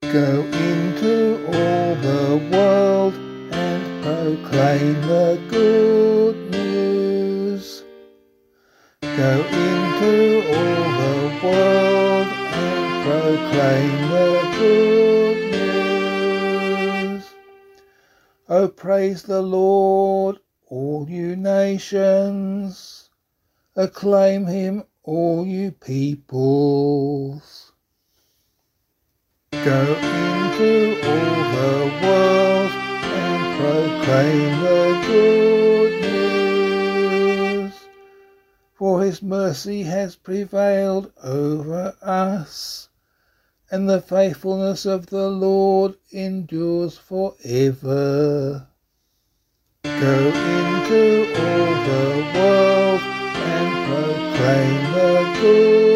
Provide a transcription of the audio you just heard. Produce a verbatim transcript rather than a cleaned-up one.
Go into all the world and proclaim the good news. Go into all the world and proclaim the good news. Oh, praise the Lord, all you nations. Acclaim him, all you peoples. Go into all the world and proclaim the good news. For his mercy has prevailed over us, and the faithfulness of the Lord endures forever. Go into all the world and proclaim the good